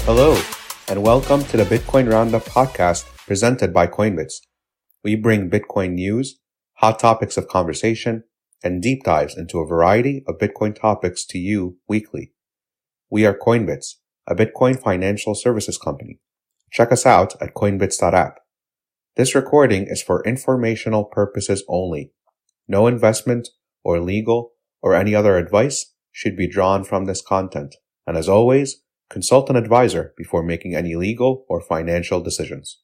Hello, and welcome to the Bitcoin Roundup podcast presented by Coinbits. We bring Bitcoin news, hot topics of conversation, and deep dives into a variety of Bitcoin topics to you weekly. We are Coinbits, a Bitcoin financial services company. Check us out at coinbits.app. This recording is for informational purposes only. No investment or legal or any other advice should be drawn from this content. And as always, consult an advisor before making any legal or financial decisions.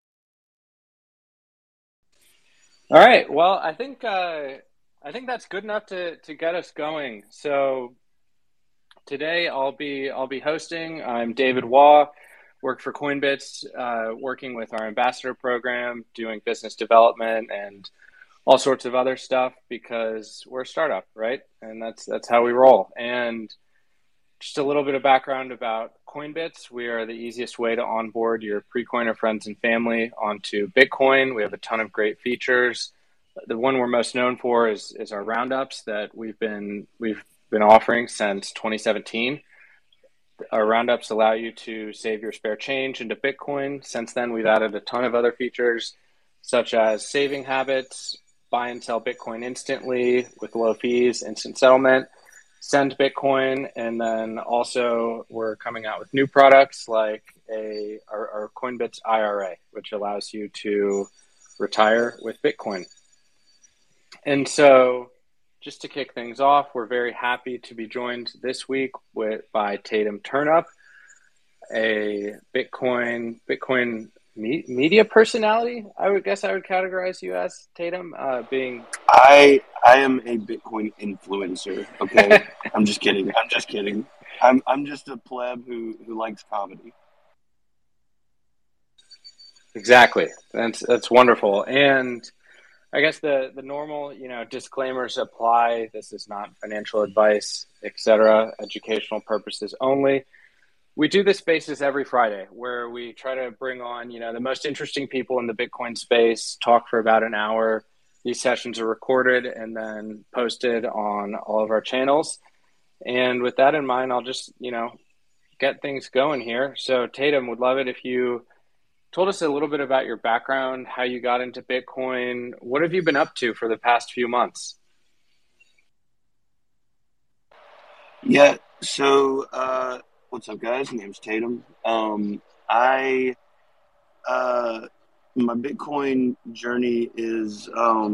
All right. Well, I think that's good enough to get us going. So today I'll be hosting. I'm David Waugh, work for Coinbits, working with our ambassador program, doing business development and all sorts of other stuff because we're a startup, right? And that's how we roll. And just a little bit of background about Coinbits. We are the easiest way to onboard your pre-coiner friends and family onto Bitcoin. We have a ton of great features. The one we're most known for is our roundups that we've been offering since 2017. Our roundups allow you to save your spare change into Bitcoin. Since then, we've added a ton of other features such as saving habits, buy and sell Bitcoin instantly with low fees, instant settlement, send Bitcoin, and then also we're coming out with new products like our Coinbits IRA, which allows you to retire with Bitcoin. And so just to kick things off, we're very happy to be joined this week by Tatum Turnup, a Bitcoin media personality. I would categorize you as, Tatum, being... I am a Bitcoin influencer. Okay, I'm just kidding. I'm just a pleb who likes comedy. Exactly. That's wonderful. And I guess the normal, disclaimers apply. This is not financial advice, etc. Educational purposes only. We do this spaces every Friday where we try to bring on, the most interesting people in the Bitcoin space, talk for about an hour. These sessions are recorded and then posted on all of our channels. And with that in mind, I'll just, get things going here. So Tatum, would love it if you told us a little bit about your background, how you got into Bitcoin. What have you been up to for the past few months? Yeah. So, what's up, guys? My name's Tatum. My Bitcoin journey is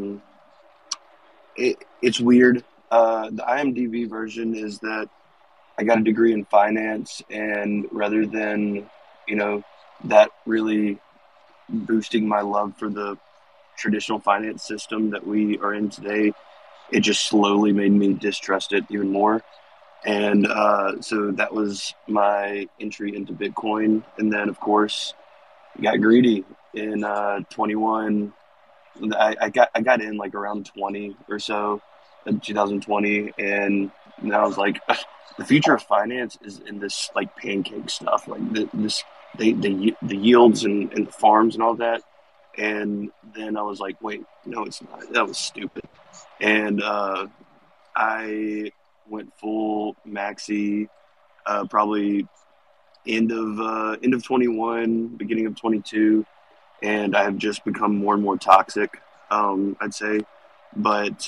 it's weird. The IMDb version is that I got a degree in finance, and rather than that really boosting my love for the traditional finance system that we are in today, it just slowly made me distrust it even more. And so that was my entry into Bitcoin. And then, of course, got greedy in 21. I got in like around 20 or so in 2020, and then I was like, the future of finance is in this like pancake stuff, like the yields and the farms and all that. And then I was like, wait, no, it's not. That was stupid. And I went full maxi, probably end of 21, beginning of 22, and I have just become more and more toxic, I'd say. But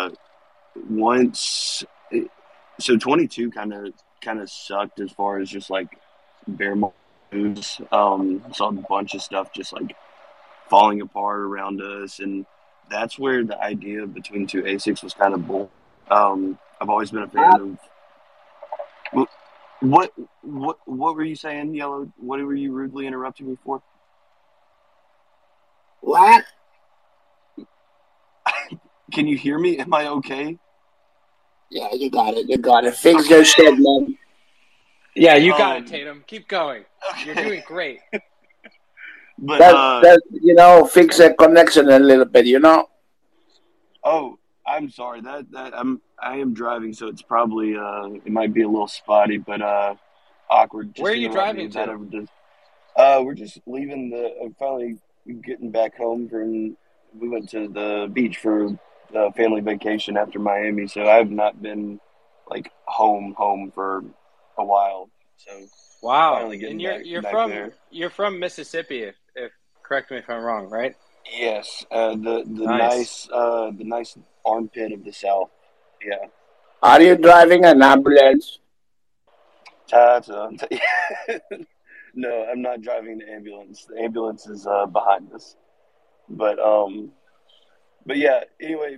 so 22 kind of sucked as far as just like bear market moves. Saw a bunch of stuff just like falling apart around us, and that's where the idea of between two ASICs was kind of born. I've always been a fan of. What were you saying, Yellow? What were you rudely interrupting me for? What? Can you hear me? Am I okay? Yeah, you got it. Things go said, man. Yeah, you got it, Tatum. Keep going. Okay. You're doing great. But fix that connection a little bit, Oh, I'm sorry. I am driving, so it's probably it might be a little spotty, but awkward. Where are you driving to? We're just leaving finally getting back home we went to the beach for the family vacation after Miami, so I've not been like home for a while. So Wow. finally getting And back there. you're from Mississippi, if correct me if I'm wrong, right? Yes, Nice. the nice armpit of the South. Yeah, Are you driving an ambulance? ta-ta. No, I'm not driving the ambulance. The ambulance is behind us. But yeah. Anyway,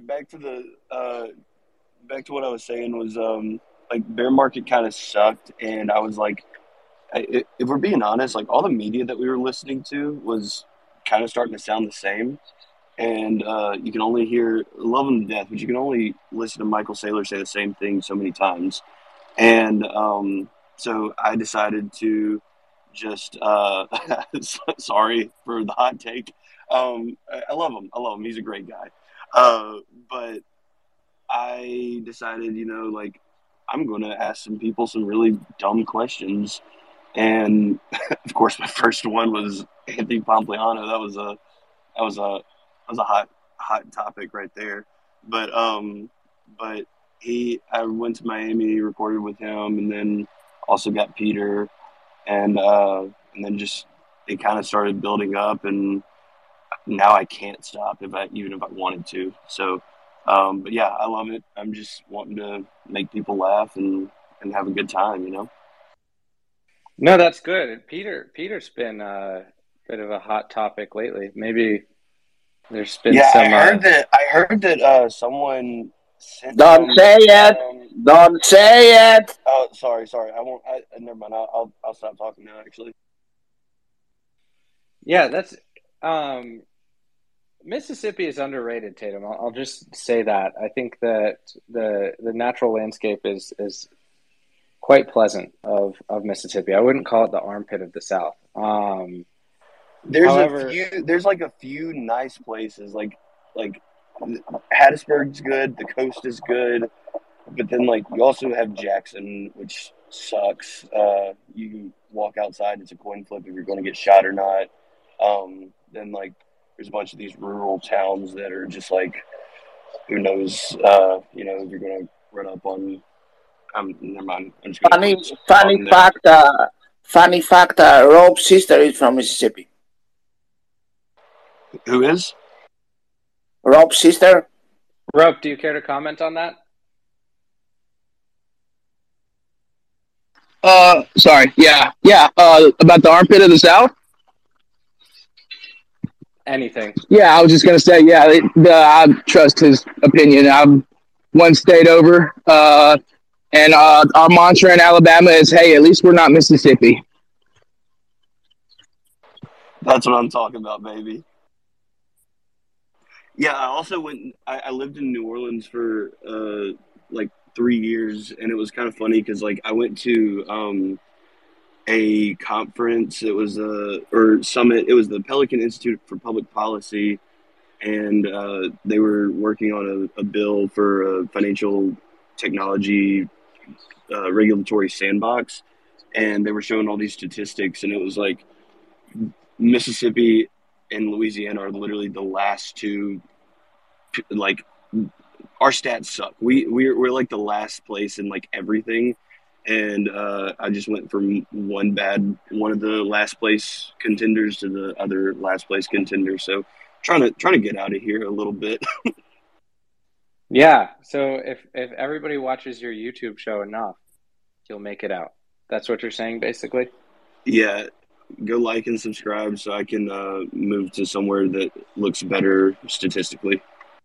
back to what I was saying was like bear market kind of sucked, and I was like, if we're being honest, like all the media that we were listening to was kind of starting to sound the same, and you can only hear love him to death, but you can only listen to Michael Saylor say the same thing so many times, and so I decided to just sorry for the hot take. I love him. I love him. He's a great guy. But I decided, like I'm going to ask some people some really dumb questions, and of course, my first one was Anthony Pompliano. That was a hot topic right there. But I went to Miami, recorded with him, and then also got Peter, and then just it kind of started building up, and now I can't stop even if I wanted to. So, but yeah, I love it. I'm just wanting to make people laugh and have a good time. No, that's good. Peter's been a bit of a hot topic lately. Maybe there's been Yeah, some I heard that someone sent Don't him. say it. Don't say it. Oh, sorry. I won't. Never mind. I'll stop talking now. Actually, yeah, that's Mississippi is underrated, Tatum. I'll just say that. I think that the natural landscape is quite pleasant of Mississippi. I wouldn't call it the armpit of the South. However, there's like a few nice places like Hattiesburg's good. The coast is good, but then like you also have Jackson, which sucks. You walk outside, it's a coin flip if you're going to get shot or not. Then like there's a bunch of these rural towns that are just like who knows, if you're going to run up on. Never mind. I'm just going to Funny, put funny on there. fact. Funny fact. Robe's sister is from Mississippi. Who is? Robe's sister. Rope, do you care to comment on that? Sorry. Yeah. About the armpit of the South. Anything. Yeah, I was just gonna say, yeah, I trust his opinion. I'm one state over, and our mantra in Alabama is, "Hey, at least we're not Mississippi." That's what I'm talking about, baby. Yeah, I also I lived in New Orleans for like 3 years, and it was kind of funny because like I went to a conference. It was or summit. It was the Pelican Institute for Public Policy, and they were working on a bill for a financial technology regulatory sandbox, and they were showing all these statistics, and it was like Mississippi and Louisiana are literally the last two. Like our stats suck. We're like the last place in like everything, and I just went from one of the last place contenders to the other last place contender. So trying to get out of here a little bit. Yeah. So if everybody watches your YouTube show enough, you'll make it out. That's what you're saying, basically? Yeah. Go like and subscribe so I can move to somewhere that looks better statistically.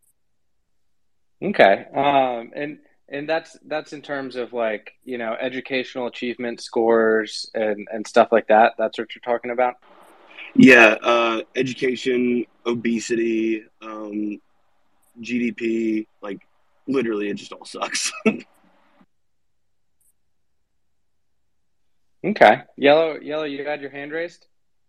Okay. And that's in terms of like, educational achievement scores and stuff like that. That's what you're talking about? Yeah, education, obesity, GDP, like literally it just all sucks. Okay. Yellow, you had your hand raised?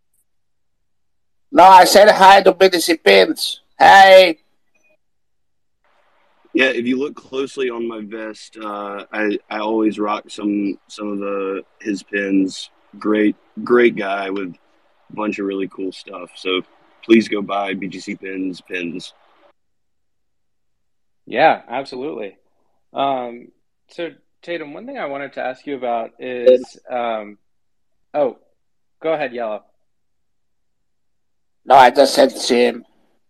No, I said hi to BTC Pins. Hey. Yeah, if you look closely on my vest, I always rock some of his pins. Great guy with a bunch of really cool stuff. So please go buy BGC pins. Yeah, absolutely. So Tatum, one thing I wanted to ask you about is, oh, go ahead, Yellow. No, I just said the same.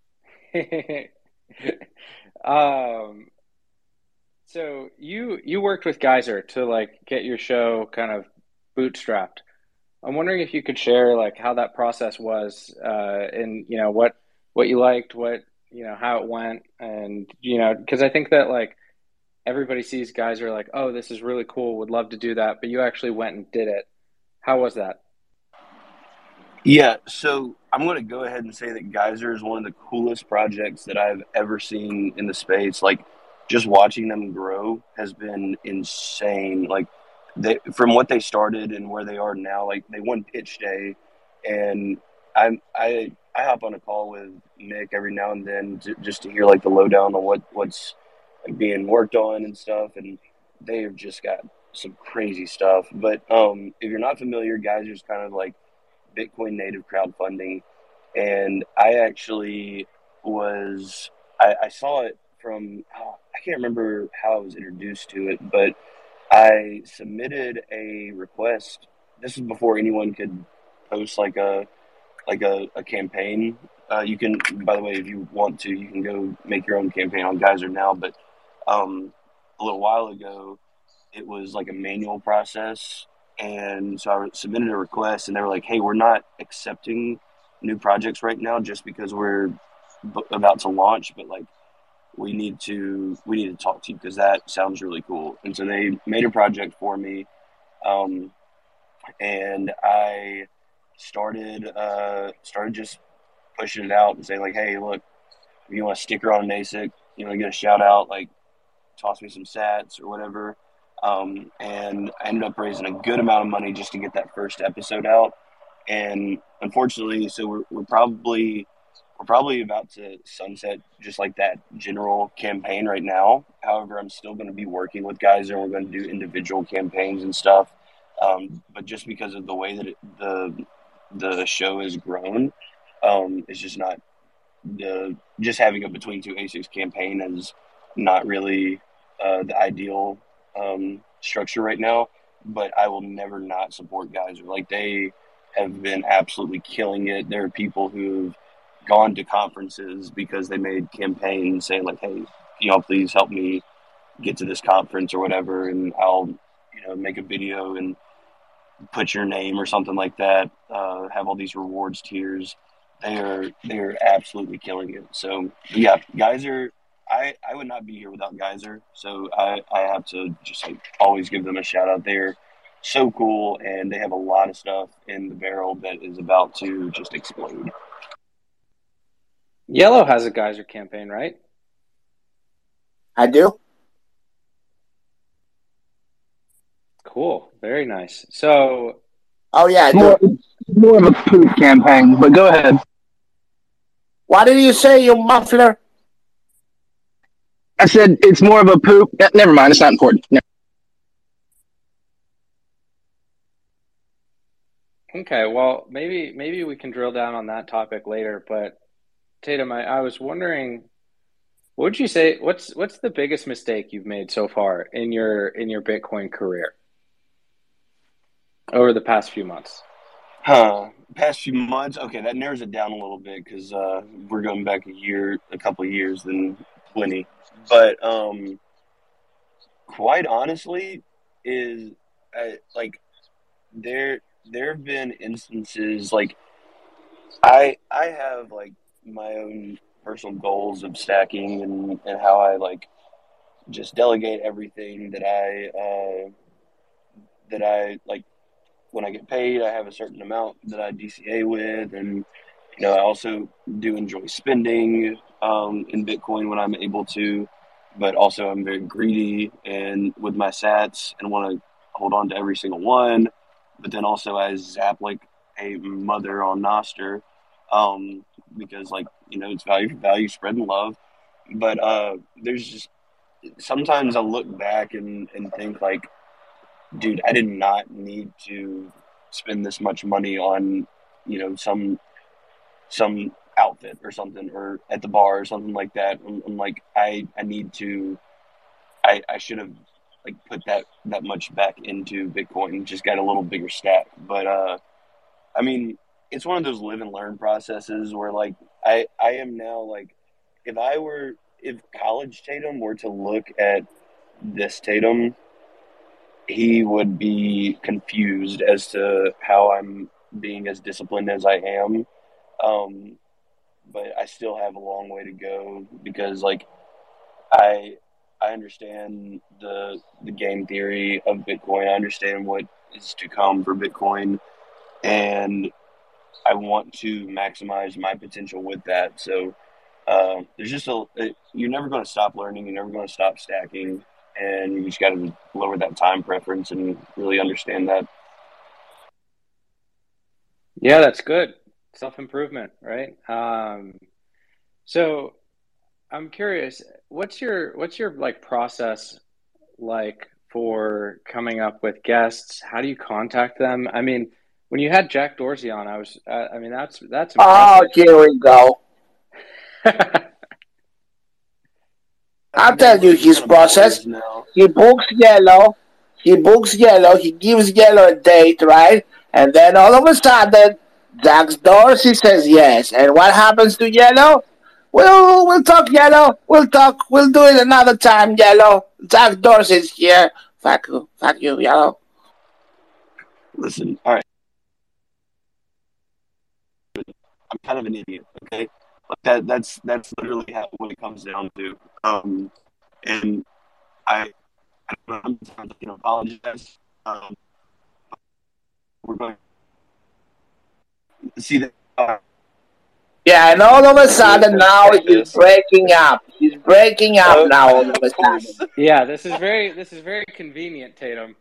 um, so you worked with Geyser to like get your show kind of bootstrapped. I'm wondering if you could share like how that process was, and what you liked, how it went, and because I think that like everybody sees Geyser like, oh, this is really cool, would love to do that, but you actually went and did it. How was that? Yeah, so I'm going to go ahead and say that Geyser is one of the coolest projects that I've ever seen in the space. Like, just watching them grow has been insane. Like, from what they started and where they are now, like they won pitch day, and I hop on a call with Nick every now and then just to hear like the lowdown on what's like being worked on and stuff, and they've just got some crazy stuff. But if you're not familiar, Geyser's kind of like Bitcoin native crowdfunding. And I actually I saw it from, I can't remember how I was introduced to it, but I submitted a request. This is before anyone could post like a campaign. You can, by the way, if you want to, you can go make your own campaign on Geyser now. But a little while ago, it was like a manual process. And so I submitted a request, and they were like, "Hey, we're not accepting new projects right now just because we're about to launch, but like we need to talk to you because that sounds really cool." And so they made a project for me, um, and I started just pushing it out and saying like, "Hey, look, if you want a sticker on an ASIC, you want to get a shout out, like toss me some sats or whatever." And I ended up raising a good amount of money just to get that first episode out. And unfortunately, so we're probably about to sunset just like that general campaign right now. However, I'm still going to be working with guys, and we're going to do individual campaigns and stuff. But just because of the way that the show has grown, it's just not the just having a between two ASICs campaign is not really the ideal structure right now. But I will never not support Geyser. Like they have been absolutely killing it. There are people who've gone to conferences because they made campaigns saying like, "Hey, y'all please help me get to this conference or whatever," and I'll make a video and put your name or something like that. Have all these rewards tiers. They are absolutely killing it. So yeah, Geyser. I would not be here without Geyser. So I have to just like always give them a shout out. They're so cool, and they have a lot of stuff in the barrel that is about to just explode. Yellow has a Geyser campaign, right? I do. Cool. Very nice. So, Oh yeah, I More, do. more of a poop campaign, but go ahead. What did you say, you muffler? I said it's more of a poop. Never mind. It's not important. okay, well, maybe we can drill down on that topic later, but Tatum, I was wondering, what would you say, what's the biggest mistake you've made so far in your Bitcoin career over the past few months? Past few months, okay, that narrows it down a little bit because we're going back a couple of years, then plenty. But quite honestly, is like there have been instances like I have like my own personal goals of stacking and how I like just delegate everything that I like when I get paid. I have a certain amount that I DCA with, and I also do enjoy spending in Bitcoin when I'm able to, but also I'm very greedy and with my Sats and want to hold on to every single one. But then also I zap like a mother on Noster because like it's value for value, spread and love. But there's just sometimes I look back and think like, dude, I did not need to spend this much money on some outfit or something or at the bar or something like that. I'm like I need to I should have like put that much back into Bitcoin. Just got a little bigger stack. But I mean, it's one of those live and learn processes where like I am now like if college Tatum were to look at this Tatum, he would be confused as to how I'm being as disciplined as I am. Um, but I still have a long way to go because like I I understand the game theory of Bitcoin. I understand what is to come for Bitcoin, and I want to maximize my potential with that. So there's just you're never going to stop learning. You're never going to stop stacking, and you just got to lower that time preference and really understand that. Yeah, that's good. Self-improvement, right? So I'm curious, what's your like process like for coming up with guests? How do you contact them? I mean, when you had Jack Dorsey on, I mean, that's Oh, impressive. here we go. I I'll mean, tell you we're his kind of process. boys now. He books yellow. He books yellow. He gives yellow a date, right? And then all of a sudden, Jack Dorsey says yes. And what happens to yellow? We'll talk yellow. We'll talk. We'll do it another time, yellow. Jack Dorsey's here. Fuck you, yellow. Listen, all right, I'm kind of an idiot. Okay, like that's literally what it comes down to. And I don't know, sometimes I can apologize. We're going to see that. Yeah, and all of a Really sudden close now check he's this. breaking up. He's breaking up now all of a Of course. sudden. Yeah, this is very convenient, Tatum.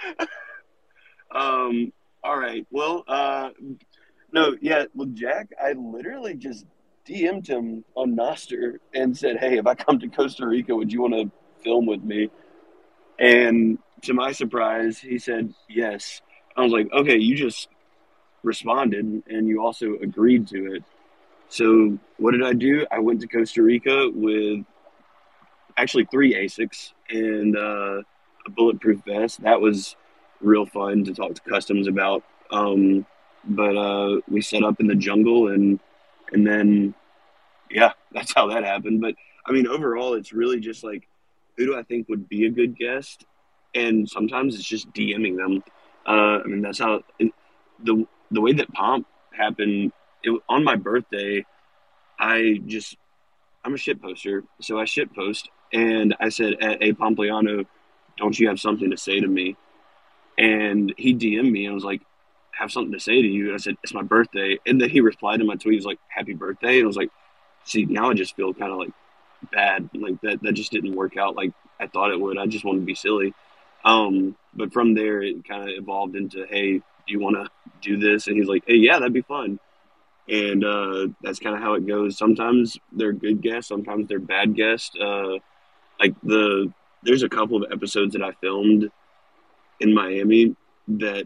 All right. Well, no, yeah. Well, Jack, I literally just DM'd him on Noster and said, "Hey, if I come to Costa Rica, would you want to film with me?" And to my surprise, he said yes. I was like, "Okay, you just responded and you also agreed to it." So what did I do? I went to Costa Rica with actually three ASICs and a bulletproof vest. That was real fun to talk to customs about. But we set up in the jungle and then yeah, that's how that happened. But I mean, overall, it's really just like who do I think would be a good guest, and sometimes it's just DMing them. I mean, that's how the way that Pomp happened. On my birthday, I just I'm a shit poster, so I shit post, and I said, "Hey, Pompliano, don't you have something to say to me?" And he DM'd me and was like, "Have something to say to you." And I said, "It's my birthday," and then he replied to my tweet, he was like, "Happy birthday," and I was like, "See, now I just feel kind of like bad, like that just didn't work out like I thought it would. I just wanted to be silly." But from there, it kind of evolved into, "Hey, do you want to do this?" And he's like, "Hey, yeah, that'd be fun." And that's kind of how it goes. Sometimes they're good guests, sometimes they're bad guests. Like there's a couple of episodes that I filmed in Miami that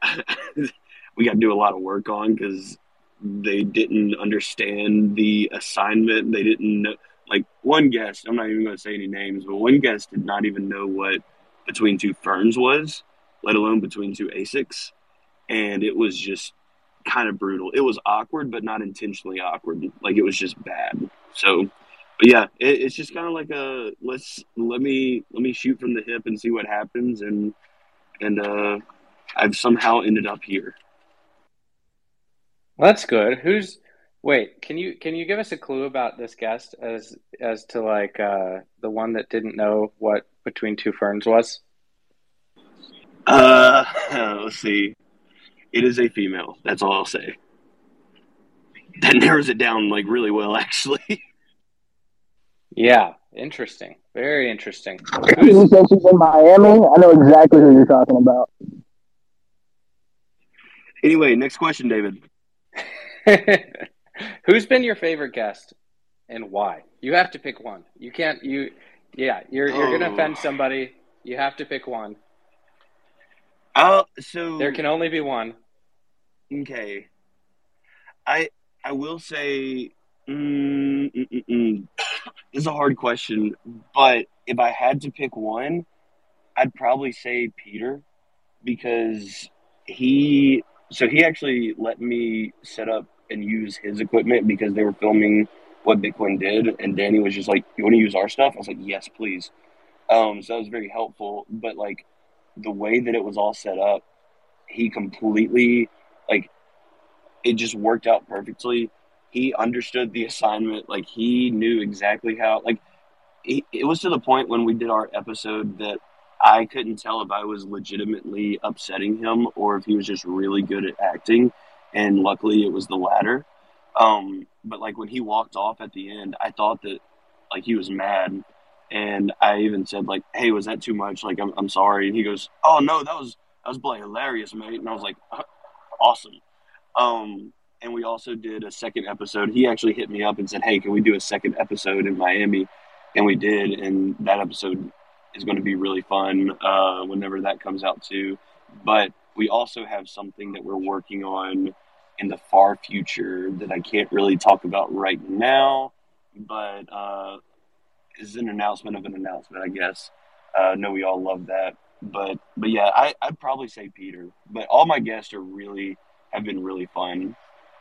we got to do a lot of work on because they didn't understand the assignment. They didn't know, like one guest. I'm not even going to say any names, but one guest did not even know what between two ferns was, let alone between two ASICs, and it was just kind of brutal. It was awkward, but not intentionally awkward. Like it was just bad. So, but yeah, it's just kind of like a let me shoot from the hip and see what happens, and I've somehow ended up here. Well, that's good. Wait, can you give us a clue about this guest as to like the one that didn't know what Between Two Ferns was? Uh, let's see. It is a female. That's all I'll say. That narrows it down like really well, actually. Yeah, interesting. Very interesting. You Who's said she's in Miami. I know exactly who you're talking about. Anyway, next question, David. who's been your favorite guest and why? You have to pick one. You can't you yeah, you're gonna Oh, offend somebody. You have to pick one. There so can only be one. okay. I I will say, mm, mm, mm, mm. This is a hard question, but if I had to pick one, I'd probably say Peter, because he he actually let me set up and use his equipment because they were filming what Bitcoin did, and Danny was just like, "You want to use our stuff?" I was like, "Yes, please." So that was very helpful. But like the way that it was all set up, he completely like it just worked out perfectly. He understood the assignment, like he knew exactly how. Like it was to the point when we did our episode that I couldn't tell if I was legitimately upsetting him or if he was just really good at acting. And luckily, it was the latter. But like when he walked off at the end, I thought that like he was mad, and I even said like, "Hey, was that too much? Like, I'm sorry." And he goes, "Oh no, that was bloody hilarious, mate." And I was like, "Awesome." And we also did a second episode. He actually hit me up and said, "Hey, can we do a second episode in Miami?" And we did, and that episode is going to be really fun whenever that comes out too. But we also have something that we're working on in the far future that I can't really talk about right now, but is an announcement of an announcement, I guess. I know we all love that, but yeah, I'd probably say Peter. But all my guests have been really fun.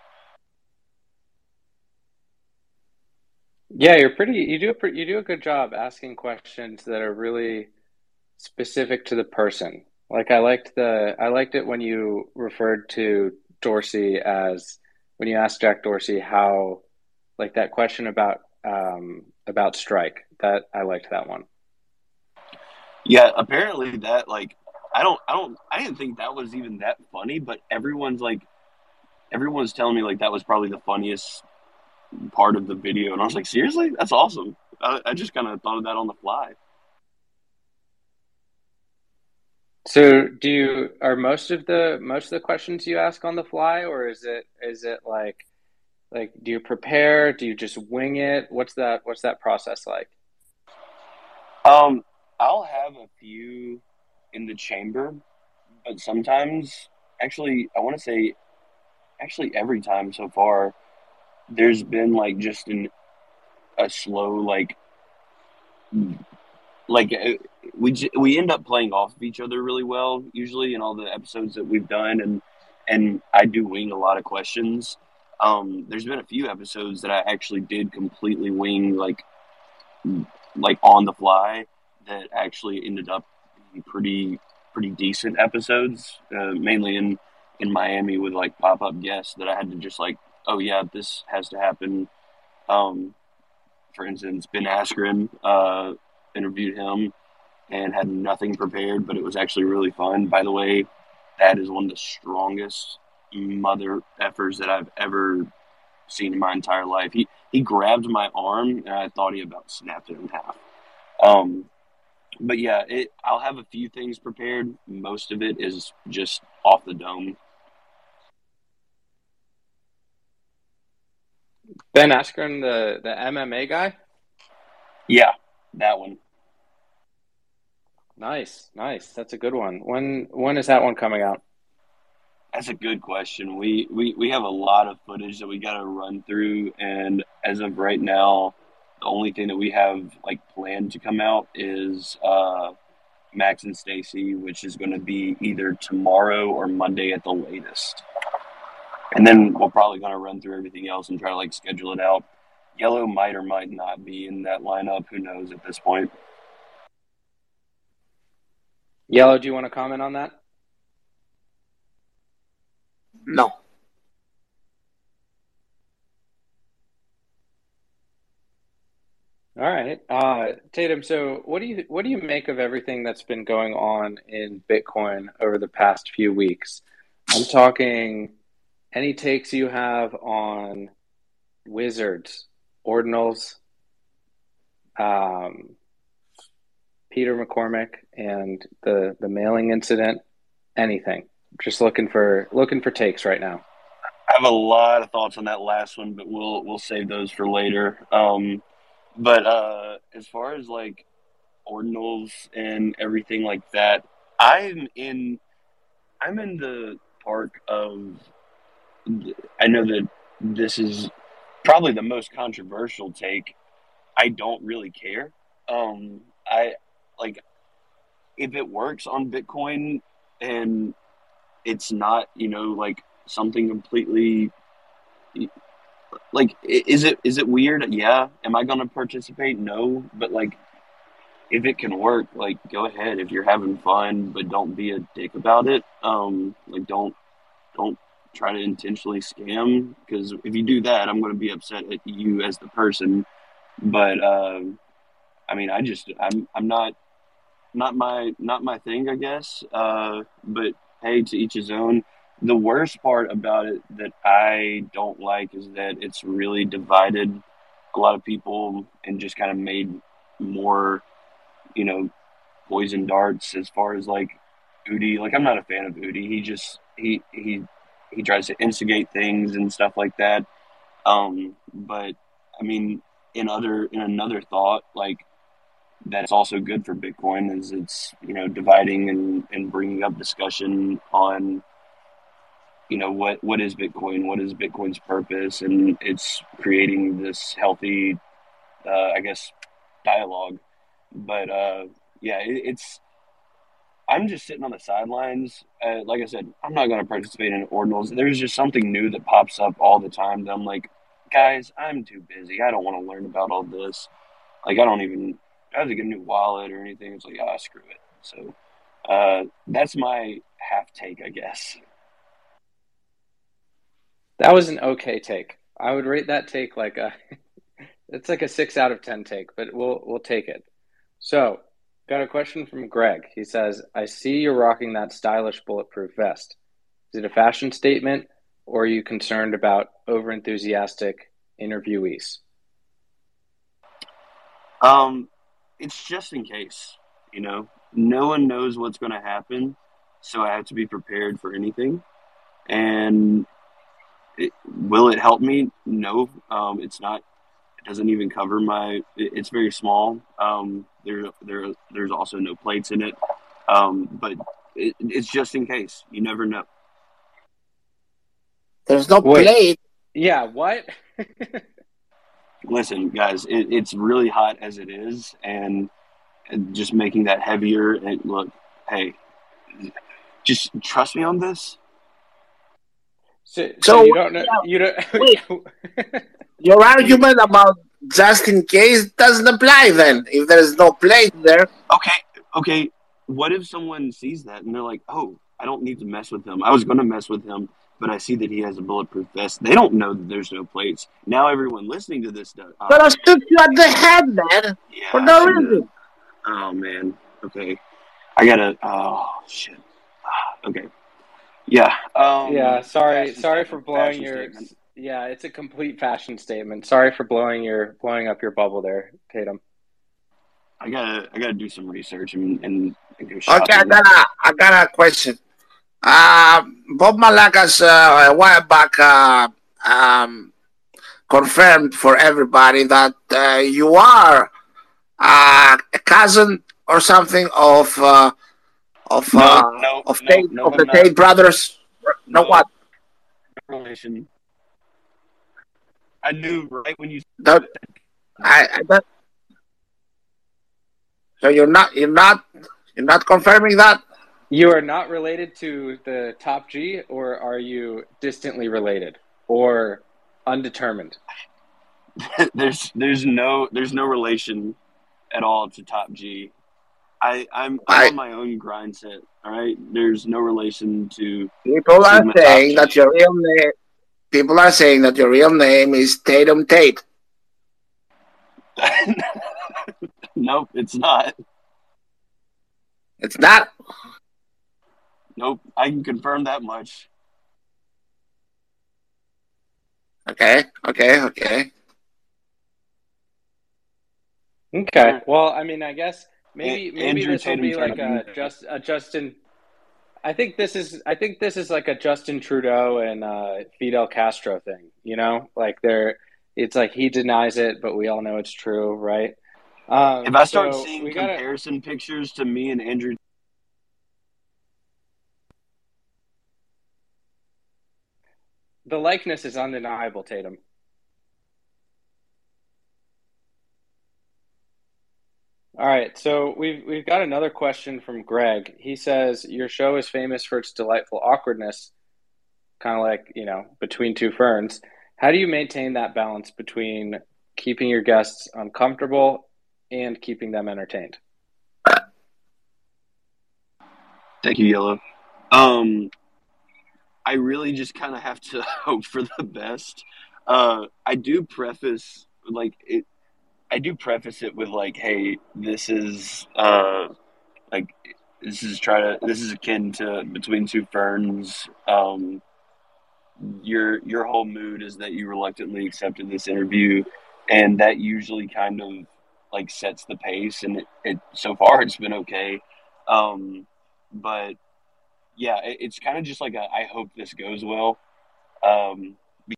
Yeah, you do a good job asking questions that are really specific to the person. Like I liked it when you referred to Dorsey as when you asked Jack Dorsey how like that question about strike. That I liked that one. Yeah, apparently that like I didn't think that was even that funny, but everyone's telling me like that was probably the funniest part of the video, and I was like, seriously, that's awesome. I just kind of thought of that on the fly. So are most of the questions you ask on the fly, or is it like do you prepare? Do you just wing it? What's that process like? Um, I'll have a few in the chamber, but sometimes, actually, I want to say, actually, every time so far, there's been like just a slow like we end up playing off of each other really well usually in all the episodes that we've done, and I do wing a lot of questions. There's been a few episodes that I actually did completely wing like on the fly that actually ended up being pretty decent episodes, mainly in Miami with like pop up guests that I had to just like, oh yeah, this has to happen. Um, for instance, Ben Askren, interviewed him and had nothing prepared, but it was actually really fun. By the way, that is one of the strongest mother effers that I've ever seen in my entire life. He grabbed my arm and I thought he about snapped it in half. Um, but yeah, I'll have a few things prepared. Most of it is just off the dome. Ben Askren, the MMA guy. Yeah, that one. Nice, nice. That's a good one. When is that one coming out? That's a good question. We have a lot of footage that we got to run through, and as of right now, the only thing that we have like planned to come out is Max and Stacy, which is going to be either tomorrow or Monday at the latest. And then we're probably going to run through everything else and try to like schedule it out. Yellow might or might not be in that lineup. Who knows at this point? Yellow, do you want to comment on that? No. All right. Tatum, so what do you make of everything that's been going on in Bitcoin over the past few weeks? I'm talking any takes you have on Wizards, Ordinals, um, Peter McCormick, and the mailing incident. Anything. Just looking for takes right now. I have a lot of thoughts on that last one, but we'll save those for later. But as far as like ordinals and everything like that, I'm in I'm in the park of. I know that this is probably the most controversial take. I don't really care. I like if it works on Bitcoin and it's not, like something completely like, is it weird? Yeah. Am I going to participate? No. But like, if it can work, like, go ahead. If you're having fun, but don't be a dick about it. Like, don't try to intentionally scam, because if you do that, I'm going to be upset at you as the person. But I mean, I'm not my thing, I guess. But hey, to each his own. The worst part about it that I don't like is that it's really divided a lot of people and just kind of made more, you know, poison darts as far as like Udi. Like, I'm not a fan of Udi. He tries to instigate things and stuff like that. But I mean, in another thought, like, that's also good for Bitcoin is it's, dividing and bringing up discussion on, what is Bitcoin, what is Bitcoin's purpose, and it's creating this healthy, I guess, dialogue. But yeah, it's I'm just sitting on the sidelines. Like I said, I'm not going to participate in ordinals. There's just something new that pops up all the time that I'm like, guys, I'm too busy. I don't want to learn about all this. Like, I have to get a new wallet or anything. It's like, screw it. So that's my half take, I guess. That was an okay take. I would rate that take like it's like a 6 out of 10 take, but we'll take it. So, got a question from Greg. He says, "I see you're rocking that stylish bulletproof vest. Is it a fashion statement, or are you concerned about overenthusiastic interviewees?" It's just in case, no one knows what's going to happen. So I have to be prepared for anything. And will it help me? No, it's not. It doesn't even cover it's very small. There's also no plates in it. But it's just in case. You never know. There's no Wait. plate. Yeah, what? Listen, guys, it's really hot as it is, and just making that heavier. And look, hey, just trust me on this. So you don't know. You don't. Wait. Your argument about just in case doesn't apply then. If there's no plate there. Okay. What if someone sees that and they're like, "Oh, I don't need to mess with him. I was going to mess with him, but I see that he has a bulletproof vest." They don't know that there's no plates. Now everyone listening to this does. Gonna shoot you at the head, man. Yeah, for no reason. Oh man. Okay. I gotta. Oh shit. Okay. Yeah. Yeah. Sorry for blowing your. Statement. Yeah, it's a complete fashion statement. Sorry for blowing up your bubble there, Tatum. I gotta do some research and go shopping. Okay, I got a question. Bob Malakas a while back confirmed for everybody that you are a cousin or something of the Tate brothers. No, what? Relation. I knew right when you. So you're not confirming that? You are not related to the Top G, or are you distantly related, or undetermined? There's no relation at all to Top G. I'm on my own grind set. All right, there's no relation to. People are saying that your real name. People are saying that your real name is Tatum Tate. Nope, it's not. It's not. Nope, I can confirm that much. Okay. Well, I mean, I guess maybe this will be like a Justin. I think this is like a Justin Trudeau and Fidel Castro thing. Like it's like he denies it, but we all know it's true, right? If I start seeing comparison pictures to me and Andrew. The likeness is undeniable, Tatum. All right, so we've got another question from Greg. He says your show is famous for its delightful awkwardness, kind of like, between two ferns. How do you maintain that balance between keeping your guests uncomfortable and keeping them entertained? Thank you, Yellow. I really just kind of have to hope for the best. I do preface it with like, hey, this is like this is akin to Between Two Ferns. Your whole mood is that you reluctantly accepted this interview, and that usually kind of like sets the pace. And it so far it's been okay, but yeah, it's kind of just like I hope this goes well. Um,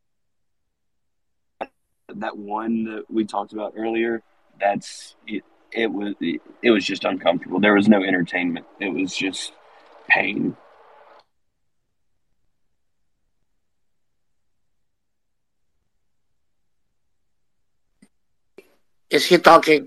that one that we talked about earlier, that's it. It was just uncomfortable. There was no entertainment. It was just pain. Is he talking?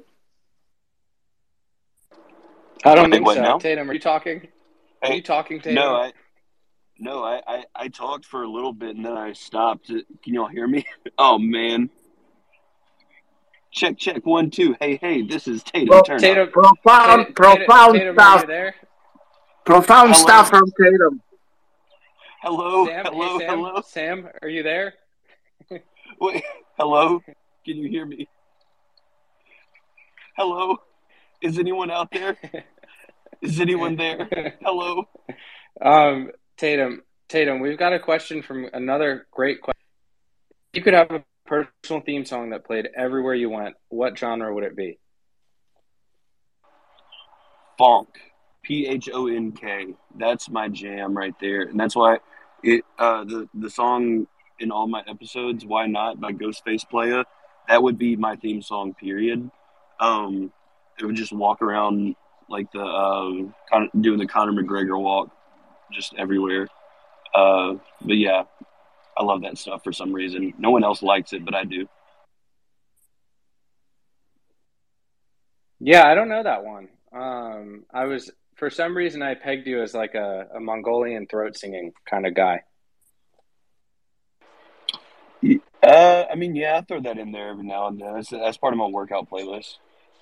I don't think What so. now? Tatum, are you talking? Are you talking, Tatum? No, I talked for a little bit and then I stopped. Can y'all hear me? Oh man. Check 1 2. Hey, this is Tatum. Well, Turn Tatum, up. profound Tatum, are stuff. you there? Profound Hello? stuff from Tatum. Hello. Sam, Hello. hey, Sam. Hello. Sam, are you there? Wait. Hello. Can you hear me? Hello. Is anyone out there? Is anyone there? Hello. Tatum, we've got a question from another great question. If you could have a personal theme song that played everywhere you went, what genre would it be? Phonk. PHONK. That's my jam right there, and that's why the song in all my episodes, "Why Not" by Ghostface Playa, that would be my theme song. Period. It would just walk around like doing the Conor McGregor walk, just everywhere. But yeah, I love that stuff for some reason. No one else likes it, but I do. Yeah, I don't know that one. For some reason, I pegged you as like a Mongolian throat singing kind of guy. I mean, yeah, I throw that in there every now and then. That's part of my workout playlist.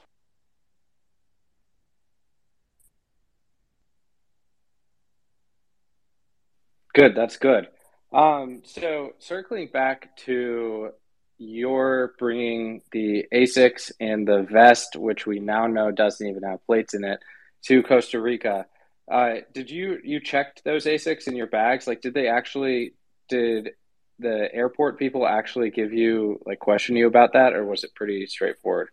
Good, that's good. So circling back to your bringing the Asics and the vest, which we now know doesn't even have plates in it, to Costa Rica. Did you checked those Asics in your bags? Like, did the airport people actually give you like question you about that, or was it pretty straightforward?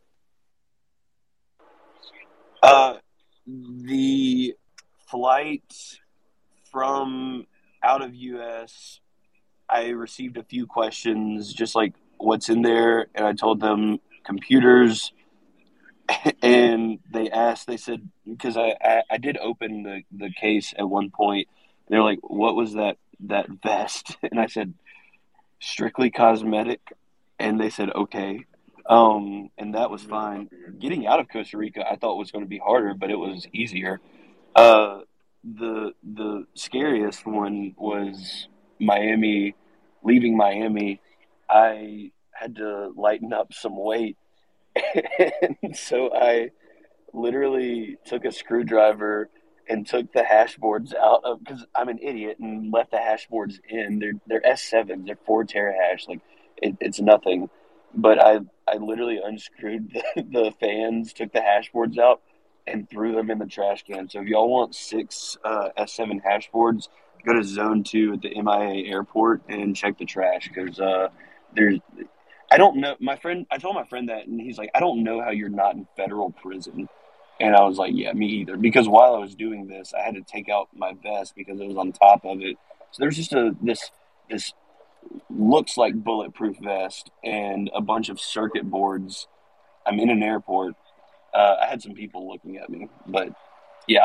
The flight from out of US, I received a few questions, just like what's in there, and I told them computers, and they said, because I did open the case at one point, they're like, what was that vest? And I said, strictly cosmetic, and they said, okay. And that was fine. Getting out of Costa Rica, I thought was going to be harder, but it was easier. Uh, the scariest one was Miami. Leaving Miami, I had to lighten up some weight, and so I literally took a screwdriver and took the hashboards out of, because I'm an idiot and left the hashboards in. They're S7s. They're 4 terahash. Like it's nothing. But I literally unscrewed the fans, took the hashboards out, and threw them in the trash can. So if y'all want 6 S7 hashboards, go to Zone 2 at the MIA airport and check the trash, because there's. I don't know. I told my friend that, and he's like, I don't know how you're not in federal prison. And I was like, yeah, me either. Because while I was doing this, I had to take out my vest because it was on top of it. So there's just this looks like bulletproof vest and a bunch of circuit boards. I'm in an airport. I had some people looking at me, but yeah.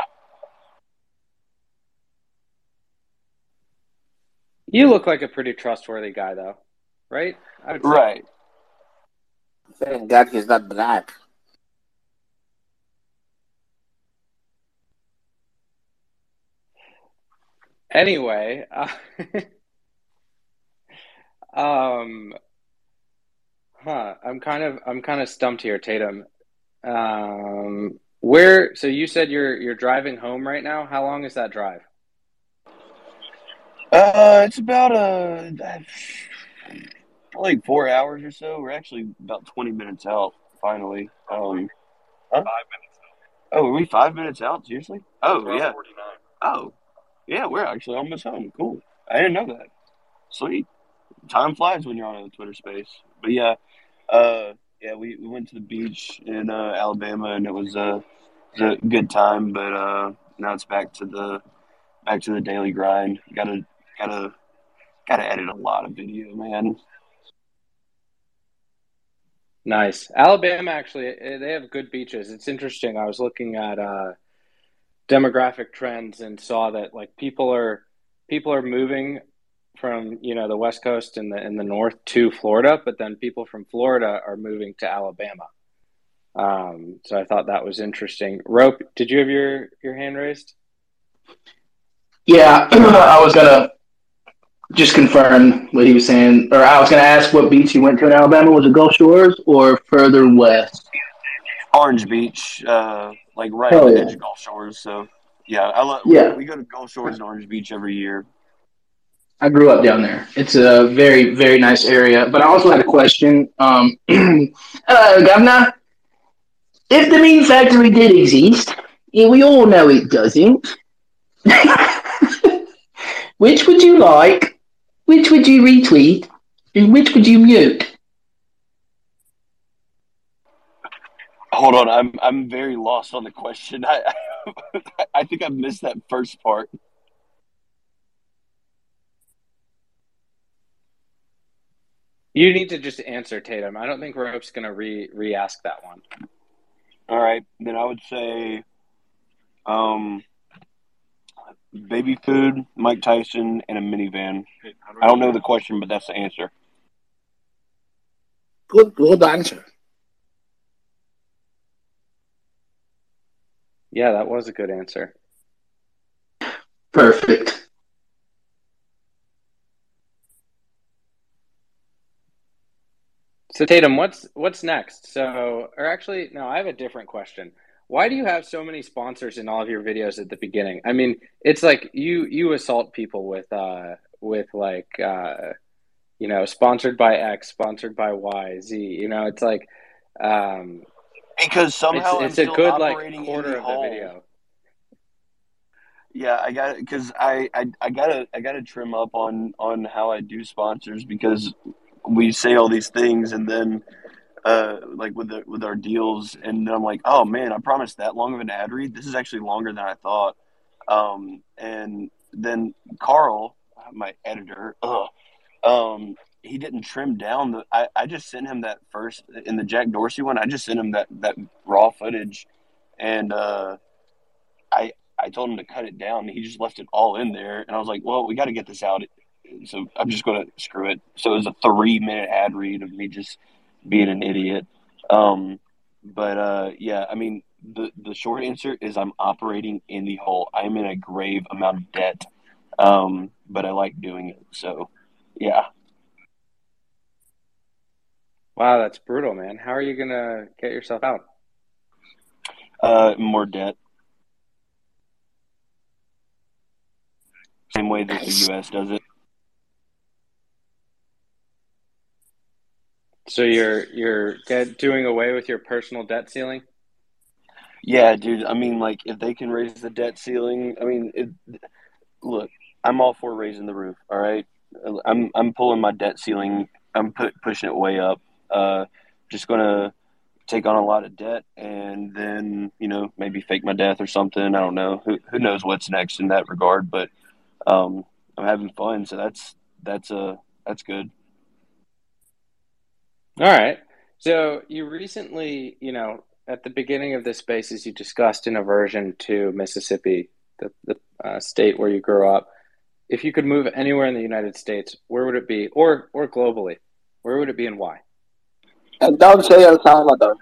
You look like a pretty trustworthy guy, though, right? I would say. Right. Thank God he's not black. Anyway, um, I'm kind of stumped here, Tatum. Where? So you said you're driving home right now. How long is that drive? It's about like 4 hours or so. We're actually about 20 minutes out finally. Huh? Oh, are we 5 minutes out? Seriously? Oh, yeah. Oh, yeah. We're actually almost home. Cool. I didn't know that. Sweet. Time flies when you're on a Twitter space. But yeah, yeah, we went to the beach in Alabama, and it was a good time. But now it's back to the daily grind. Gotta gotta edit a lot of video, man. Nice. Alabama actually, they have good beaches. It's interesting. I was looking at demographic trends and saw that like people are moving from the West Coast in the north to Florida, but then people from Florida are moving to Alabama. So I thought that was interesting. Rope, did you have your hand raised? Yeah, I was gonna just confirm what he was saying, or I was gonna ask what beach you went to in Alabama. Was it Gulf Shores or further west? Orange Beach, like right on Hell the yeah, edge of Gulf Shores. So yeah, we yeah. we go to Gulf Shores and Orange Beach every year. I grew up down there. It's a very, very nice area. But I also had a question. Governor, if the meat factory did exist, and we all know it doesn't, which would you like? Which would you retweet? And which would you mute? Hold on, I'm very lost on the question. I think I missed that first part. You need to just answer, Tatum. I don't think Rope's gonna re-ask that one. All right, then I would say, um, baby food, Mike Tyson, and a minivan. I don't know the question, but that's the answer. Good answer. Yeah, that was a good answer. Perfect. So Tatum, what's next? So, or actually, no, I have a different question. Why do you have so many sponsors in all of your videos at the beginning? I mean, it's like you assault people with like sponsored by X, sponsored by Y, Z. It's like um Because it's somehow I'm it's a still good like operating in quarter the of the hole. video. Yeah, I got it because I gotta trim up on how I do sponsors because we say all these things and then like with our deals and then I'm like, oh man, I promised that long of an ad read. This is actually longer than I thought. And then Carl, my editor, he didn't trim down I just sent him that first in the Jack Dorsey one. I just sent him that raw footage, and I told him to cut it down. And he just left it all in there, and I was like, well, we got to get this out. So I'm just gonna screw it. So it was a 3 minute ad read of me just being an idiot. Um, but yeah, I mean, the short answer is I'm operating in the hole. I'm in a grave amount of debt, but I like doing it. So yeah. Wow, that's brutal, man. How are you gonna get yourself out? More debt. Same way that the Nice. U.S. does it. So you're doing away with your personal debt ceiling? Yeah, dude. I mean, like, if they can raise the debt ceiling, I mean, look, I'm all for raising the roof. All right, I'm pulling my debt ceiling. I'm pushing it way up. Uh, just gonna take on a lot of debt and then maybe fake my death or something. I don't know. Who knows what's next in that regard? But um, I'm having fun, so that's good. All right. So you recently, at the beginning of this spaces, you discussed an aversion to Mississippi, the state where you grew up. If you could move anywhere in the United States, where would it be, or globally, where would it be and why? And don't say El Salvador.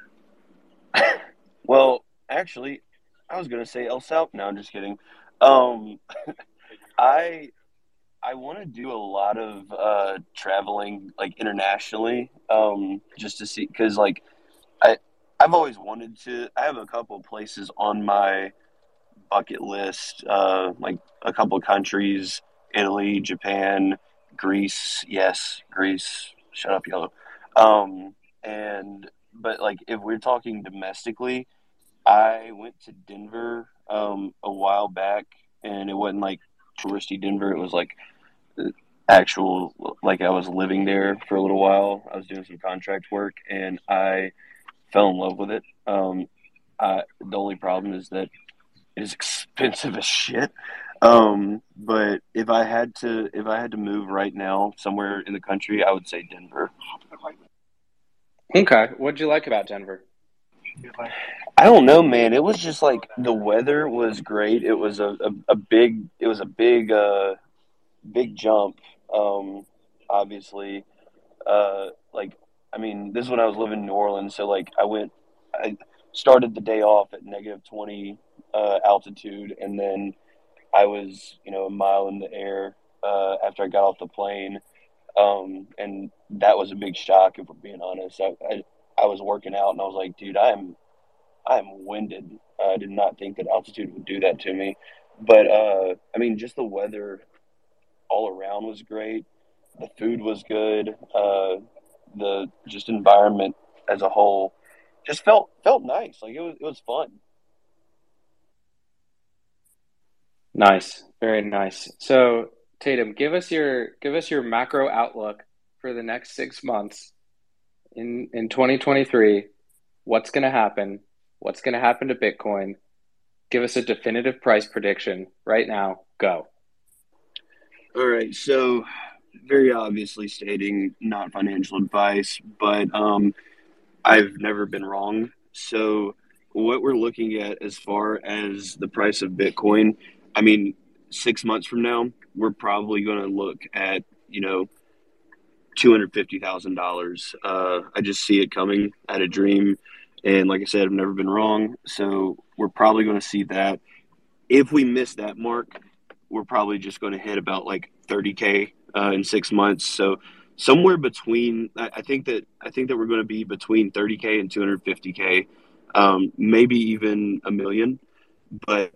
Well, actually, I was gonna say El Salvador. No, I'm just kidding. Um, I want to do a lot of traveling like internationally, just to see because like I I've always wanted to. I have a couple of places on my bucket list, like a couple of countries: Italy, Japan, Greece. Yes, Greece. Shut up, yellow. And but like if we're talking domestically, I went to Denver a while back, and it wasn't like touristy Denver. It was like actual, like I was living there for a little while. I was doing some contract work, and I fell in love with it. The only problem is that it is expensive as shit. But if I had to move right now somewhere in the country, I would say Denver. Okay. What'd you like about Denver? I don't know, man. It was just like the weather was great. It was a big big jump. Obviously, like I mean, this is when I was living in New Orleans, so like I started the day off at -20 altitude, and then I was a mile in the air after I got off the plane, and that was a big shock if we're being honest. I was working out and I was like, dude, I'm winded. I did not think that altitude would do that to me. But I mean, just the weather all around was great. The food was good. The just environment as a whole just felt nice. Like it was fun. Nice. Very nice. So, Tatum, give us your macro outlook for the next 6 months in 2023. What's going to happen? What's going to happen to Bitcoin? Give us a definitive price prediction right now. Go. All right, so very obviously stating not financial advice, but I've never been wrong. So what we're looking at as far as the price of Bitcoin, I mean, 6 months from now, we're probably going to look at $250,000. I just see it coming. I had a dream, and like I said, I've never been wrong. So we're probably going to see that. If we miss that mark, we're probably just going to hit about like 30K in 6 months. So somewhere between, I think that we're going to be between 30K and 250K, maybe even a million. But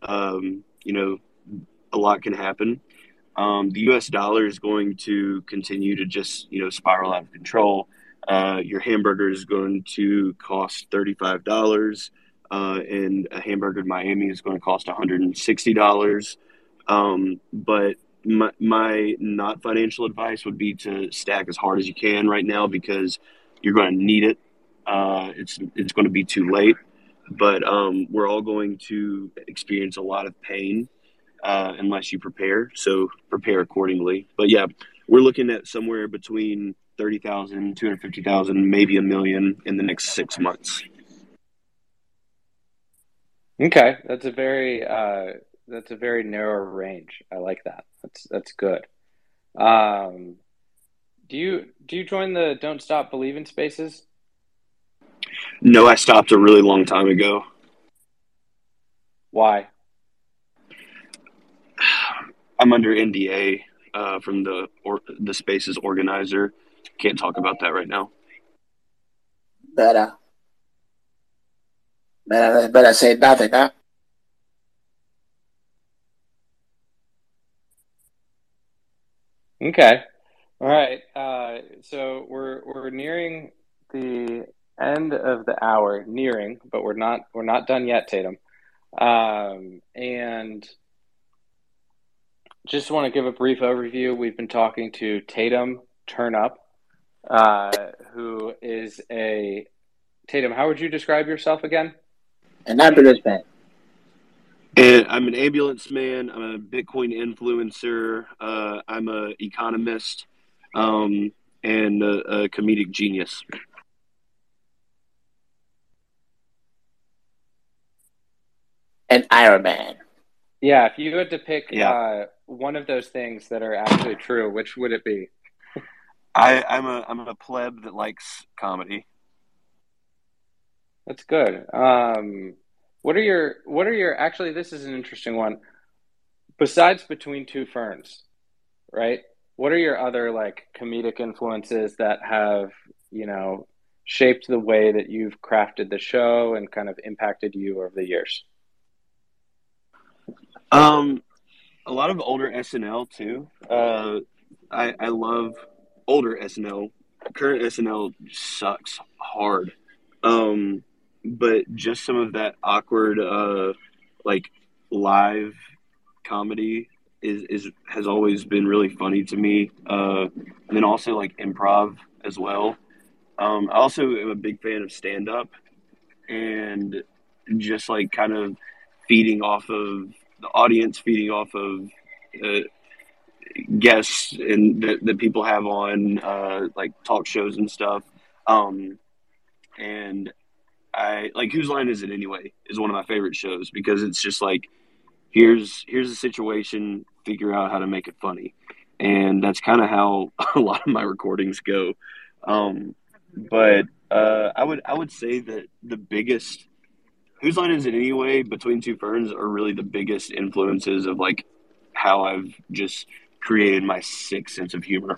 a lot can happen. The U.S. dollar is going to continue to just spiral out of control. Your hamburger is going to cost $35, and a hamburger in Miami is going to cost $160. But my not financial advice would be to stack as hard as you can right now because you're going to need it. It's going to be too late, but we're all going to experience a lot of pain unless you prepare. So prepare accordingly. But yeah, we're looking at somewhere between 30,000, 250,000, maybe a million in the next 6 months. Okay, that's a very narrow range. I like that. That's good. Um, do you join the Don't Stop Believing spaces? No, I stopped a really long time ago. Why? I'm under NDA from the spaces organizer. Can't talk about that right now. Better say nothing, huh? Okay. All right. So we're nearing the end of the hour, nearing, but we're not done yet, Tatum. And just want to give a brief overview. We've been talking to Tatum Turnup, who is a Tatum. How would you describe yourself again? An ambulance man. And I'm an ambulance man. I'm a Bitcoin influencer. I'm an economist, and a comedic genius. An Iron Man. Yeah, if you had to pick Yeah. one of those things that are actually true, which would it be? I'm a pleb that likes comedy. That's good. What are your actually this is an interesting one. besides Between Two Ferns, right? What are your other like comedic influences that have, you know, shaped the way that you've crafted the show and kind of impacted you over the years? A lot of older SNL too. I love older SNL. Current SNL sucks hard. But just some of that awkward, like live comedy is has always been really funny to me. And then also like improv as well. I also am a big fan of stand up and just like kind of feeding off of the audience, feeding off of uh, guests and that people have on like talk shows and stuff. Um, and I like Whose Line Is It Anyway is one of my favorite shows because it's just like here's a situation, figure out how to make it funny, and that's kind of how a lot of my recordings go. Um, but I would say that the biggest Whose Line Is It Anyway, Between Two Ferns are really the biggest influences of like how I've just created my sick sense of humor.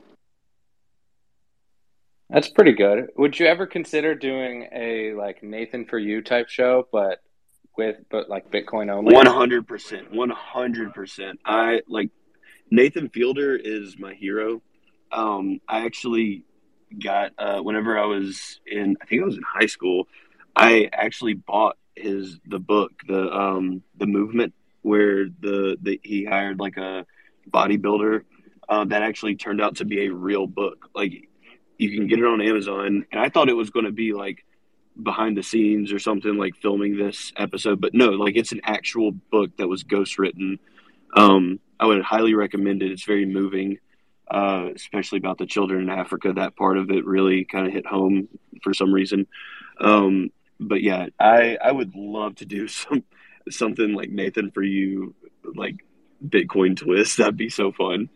That's pretty good. Would you ever consider doing a like Nathan for You type show, but like Bitcoin only? 100%, 100%. I like Nathan Fielder is my hero. I actually got whenever I was in, I think I was in high school, I actually bought the book, the movement where the he hired like a bodybuilder that actually turned out to be a real book. Like you can get it on Amazon, and I thought it was going to be like behind the scenes or something like filming this episode, but no, like it's an actual book that was ghost written. I would highly recommend it. It's very moving, especially about the children in Africa. That part of it really kind of hit home for some reason. But yeah, I would love to do something like Nathan for You, like Bitcoin twist. That'd be so fun.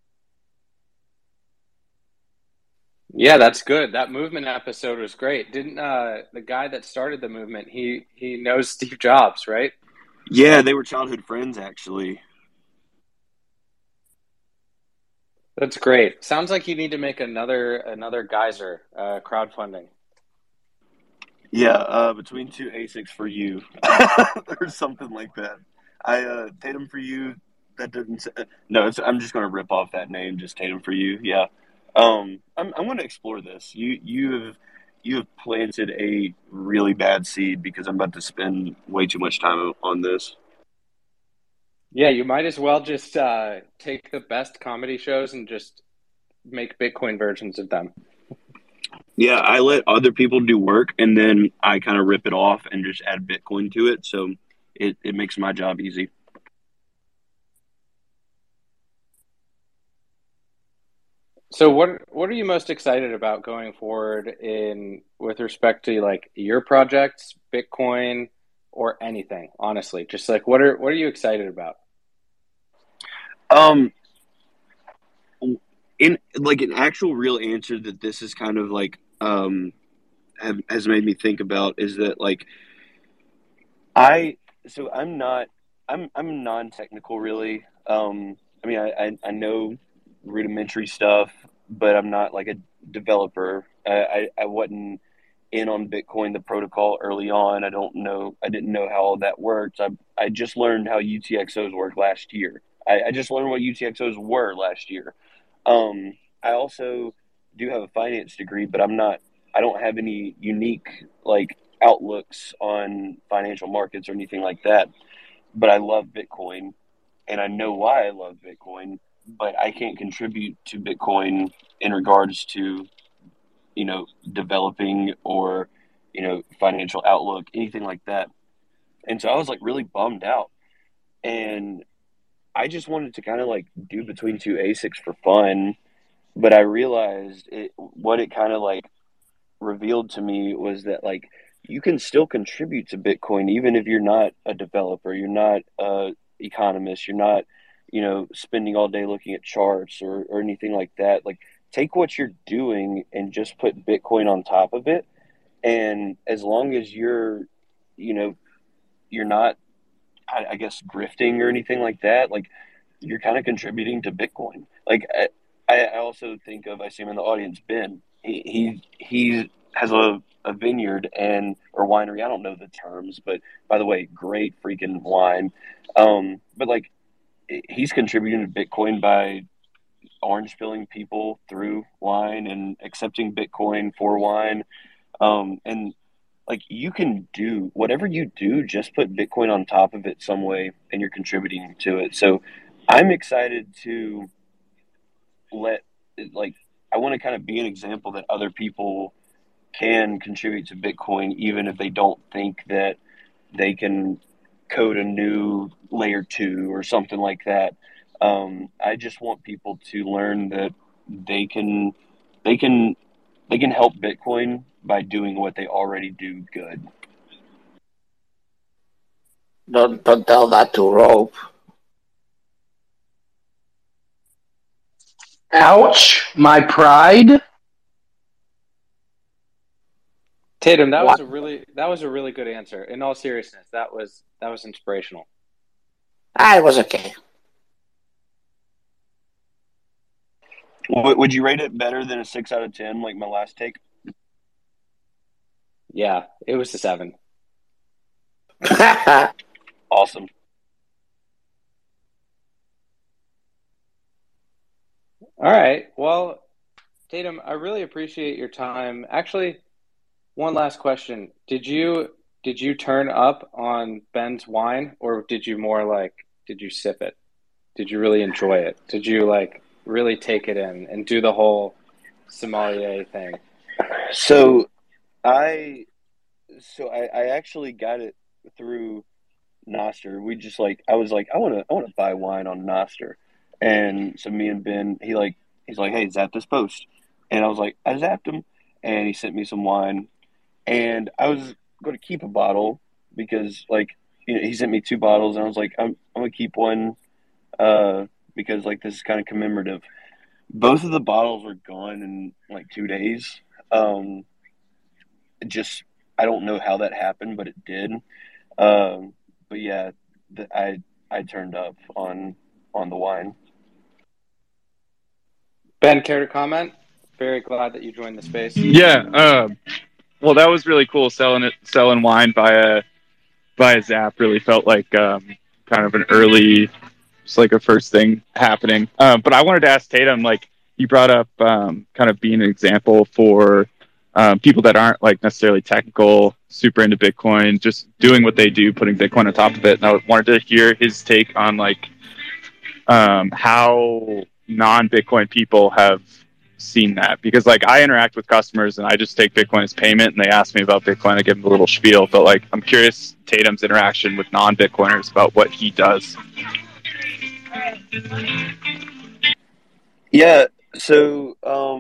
Yeah, that's good. That movement episode was great. Didn't the guy that started the movement, he knows Steve Jobs, right? Yeah, they were childhood friends actually. That's great. Sounds like you need to make another Geyser crowdfunding. Yeah, between two ASICs for you, or something like that. Tatum for You. That doesn't. No, I'm just gonna rip off that name. Just Tatum for You. Yeah. I'm gonna explore this. You have planted a really bad seed because I'm about to spend way too much time on this. Yeah, you might as well just take the best comedy shows and just make Bitcoin versions of them. Yeah, I let other people do work and then I kind of rip it off and just add Bitcoin to it. So it makes my job easy. So what are you most excited about going forward in with respect to like your projects, Bitcoin, or anything, honestly? Just like what are you excited about? Um, in like an actual real answer that this is kind of like has made me think about is that like I so I'm non-technical really. I mean I know rudimentary stuff, but I'm not like a developer. I wasn't in on Bitcoin the protocol early on. I didn't know how all that worked. I just learned how UTXOs work last year. I just learned what UTXOs were last year. I also do have a finance degree, but I don't have any unique like outlooks on financial markets or anything like that. But I love Bitcoin and I know why I love Bitcoin, but I can't contribute to Bitcoin in regards to, developing or, financial outlook, anything like that. And so I was like really bummed out. And I just wanted to kind of like do between two ASICs for fun. But I realized what it kind of like revealed to me was that like you can still contribute to Bitcoin even if you're not a developer, you're not a economist, you're not, spending all day looking at charts or anything like that. Like take what you're doing and just put Bitcoin on top of it. And as long as you know, you're not I guess grifting or anything like that, like you're kind of contributing to Bitcoin. Like I also think of, I see him in the audience, Ben. He has a vineyard and or winery. I don't know the terms, but by the way, great freaking wine. But like he's contributing to Bitcoin by orange pilling people through wine and accepting Bitcoin for wine. And like you can do whatever you do, just put Bitcoin on top of it some way and you're contributing to it. So I'm excited to let like I want to kind of be an example that other people can contribute to Bitcoin even if they don't think that they can code a new layer 2 or something like that. I just want people to learn that they can they can they can help Bitcoin by doing what they already do good. Don't tell that to Rope. Ouch, my pride. Tatum, that What? was a really good answer. In all seriousness, that was inspirational. It was okay. Would you rate it better than a 6 out of 10, like my last take? Yeah, it was a 7. Awesome. All right. Well, Tatum, I really appreciate your time. Actually, one last question. Did you turn up on Ben's wine, or did you more like did you sip it? Did you really enjoy it? Did you like really take it in and do the whole sommelier thing? So I I actually got it through Noster. We just like I was like I want to buy wine on Noster, and so me and Ben he's like, hey, zap this post, and I was like, I zapped him, and he sent me some wine, and I was going to keep a bottle because like he sent me 2 bottles, and I was like I'm gonna keep one because like this is kind of commemorative. Both of the bottles were gone in like 2 days. Um, just I don't know how that happened, but it did. But yeah, I turned up on the wine. Ben, care to comment? Very glad that you joined the space. Yeah. Well, that was really cool. Selling wine by a Zap really felt like kind of an early, just like a first thing happening. But I wanted to ask Tatum, like you brought up, kind of being an example for people that aren't like necessarily technical, super into Bitcoin, just doing what they do, putting Bitcoin on top of it. And I wanted to hear his take on like how non-Bitcoin people have seen that, because like I interact with customers and I just take Bitcoin as payment and they ask me about Bitcoin, I give them a little spiel, but like I'm curious Tatum's interaction with non-Bitcoiners about what he does. Yeah. So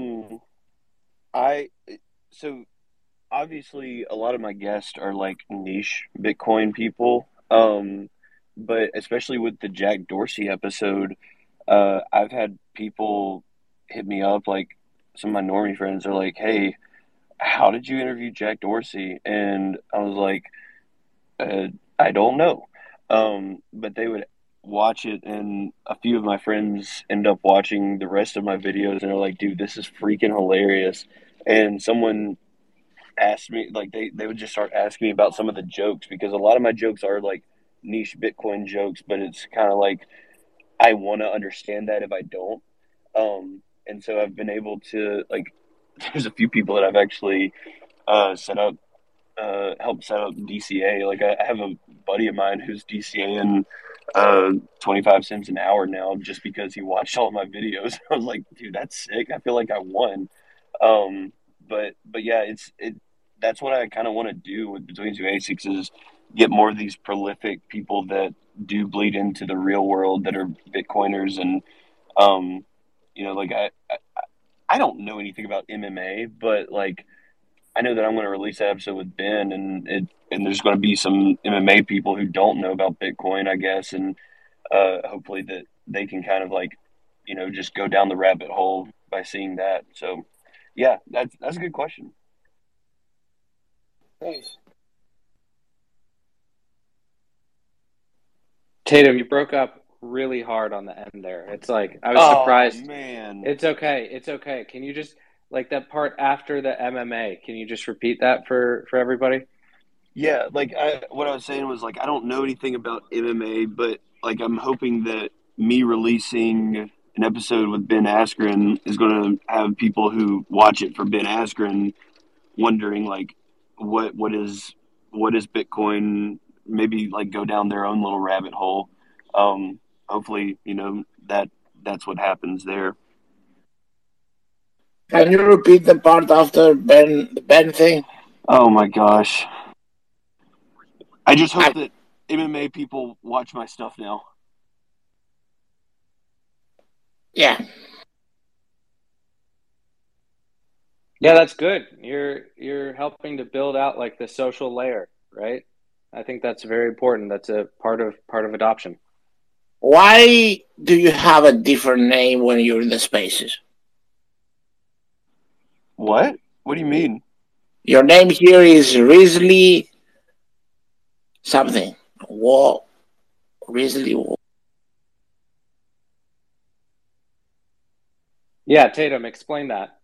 I so obviously a lot of my guests are like niche Bitcoin people. But especially with the Jack Dorsey episode, I've had people hit me up, like some of my normie friends are like, "Hey, how did you interview Jack Dorsey?" And I was like, uh, "I don't know." But they would watch it, and a few of my friends end up watching the rest of my videos, and they're like, "Dude, this is freaking hilarious." And someone asked me, like they would just start asking me about some of the jokes because a lot of my jokes are like niche Bitcoin jokes, but it's kind of like I want to understand that if I don't. And so I've been able to like. There's a few people that I've actually set up, helped set up DCA. Like I have a buddy of mine who's DCAing 25 cents an hour now just because he watched all of my videos. I was like, dude, that's sick. I feel like I won. Um, but yeah, that's what I kind of want to do with Between Two Asics is get more of these prolific people that do bleed into the real world that are Bitcoiners and um, like I don't know anything about MMA, but like I know that I'm going to release that episode with Ben, and there's going to be some MMA people who don't know about Bitcoin, I guess, and hopefully that they can kind of like just go down the rabbit hole by seeing that. So yeah, that's a good question. Nice. Tatum, you broke up really hard on the end there. It's like I was surprised. Oh man, It's okay. It's okay. Can you just like that part after the MMA? Can you just repeat that for everybody? yeah. What I was saying was like I don't know anything about MMA, but like I'm hoping that me releasing an episode with Ben Askren is going to have people who watch it for Ben Askren wondering like what is Bitcoin, maybe like go down their own little rabbit hole. Hopefully, that's what happens there. Can you repeat the part after the Ben thing? Oh my gosh. I just hope that MMA people watch my stuff now. Yeah. Yeah, that's good. You're helping to build out like the social layer, right? I think that's very important. That's a part of adoption. Why do you have a different name when you're in the spaces? What? What do you mean? Your name here is Risley something. Wall. Risley Wall. Yeah, Tatum, explain that.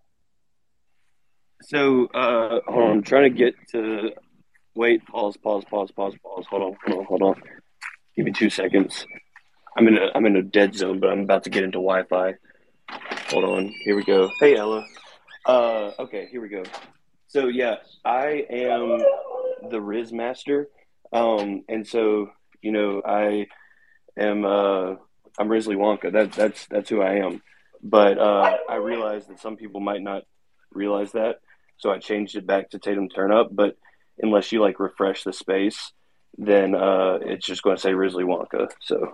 So, hold on. I'm trying to get to. Wait. Pause. Hold on. Give me 2 seconds. I'm in a dead zone, but I'm about to get into Wi-Fi. Hold on. Here we go. Hey, Ella. Okay. Here we go. So yeah, I am the Riz Master. And so I am. I'm Risley Wonka. That's who I am. But I realized that some people might not realize that, so I changed it back to Tatum Turnup. But unless you like refresh the space, then it's just going to say Risley Wonka. So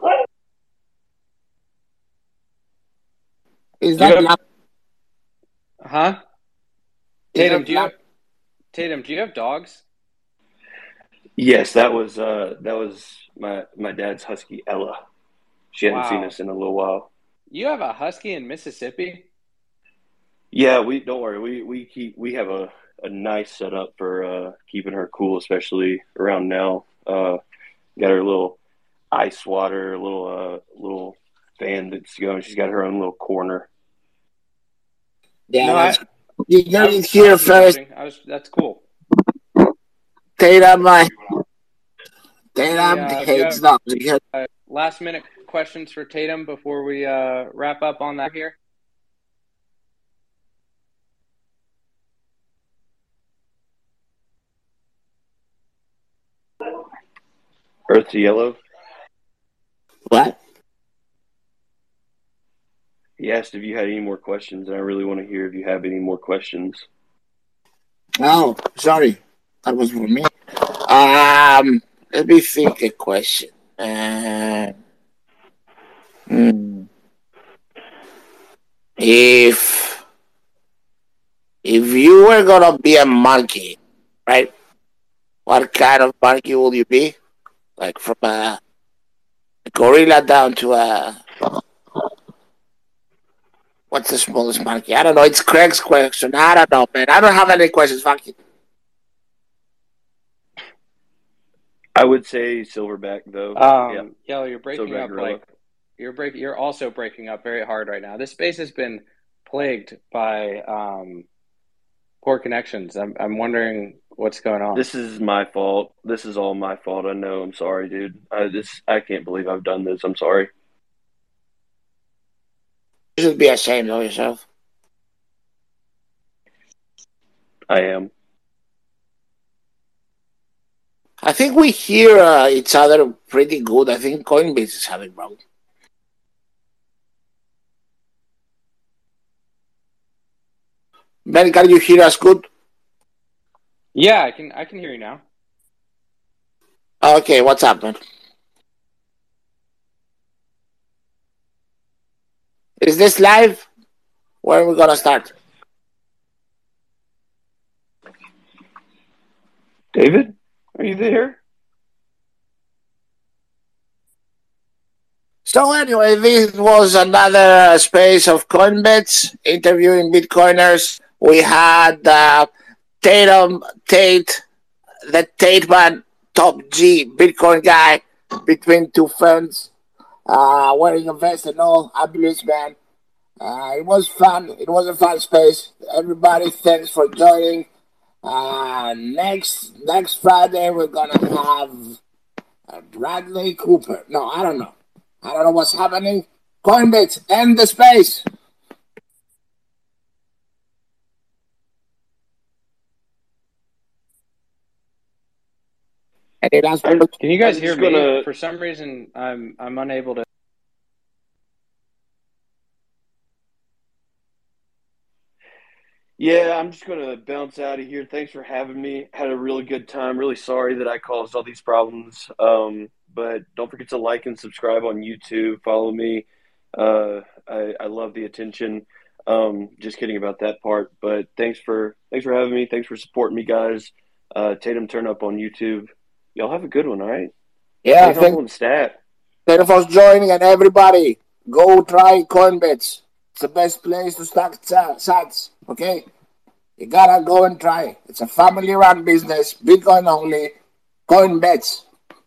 Is that Huh? Tatum, do you have dogs? yes, that was my dad's husky Ella. She hadn't seen Wow. us in a little while. You have a husky in Mississippi? Yeah, we don't worry. We have a nice setup for keeping her cool, especially around now. Got her little ice water, little fan that's going. She's got her own little corner. Yeah, No, you got it here first. That's cool. Tatum Yeah, hates dogs. Last minute questions for Tatum before we wrap up on that here. Earth to yellow. What? He asked if you had any more questions, and I really want to hear if you have any more questions. Oh, sorry. That was for me. Let me think a question. If you were gonna be a monkey, right? What kind of monkey would you be? Like from a gorilla down to a what's the smallest monkey? I don't know. It's Craig's question. I don't know, man. I don't have any questions. Fuck it. I would say silverback, though. Yellow, you're breaking Silverback up gorilla. like you're also breaking up very hard right now. This space has been plagued by poor connections. I'm wondering what's going on. This is my fault. This is all my fault. I know. I'm sorry, dude. I can't believe I've done this. I'm sorry. You should be ashamed of yourself. I am. I think we hear each other pretty good. I think Coinbase is having problems. Ben, can you hear us good? Yeah, I can hear you now. Okay, what's up, man? Is this live? Where are we gonna start? David, are you there? So anyway, this was another space of Coinbets interviewing Bitcoiners. We had Tate, the Tate man, top G Bitcoin guy, between two friends, wearing a vest and all. I believe, man. It was fun. It was a fun space. Everybody, thanks for joining. Next Friday we're gonna have Bradley Cooper. No, I don't know. I don't know what's happening. Coinbase, end the space. Can you guys I'm hear just me? gonna- For some reason, I'm unable to. Yeah, I'm just going to bounce out of here. Thanks for having me. Had a really good time. Really sorry that I caused all these problems. But don't forget to like and subscribe on YouTube. Follow me. I love the attention. Just kidding about that part. But thanks for having me. Thanks for supporting me, guys. Tatum Turn Up on YouTube. Y'all have a good one, all right? Yeah, Stay humble and stat. thank you for joining, and everybody, go try Coinbase. It's the best place to start sats, okay? You gotta go and try. It's a family-run business, Bitcoin only, Coinbase.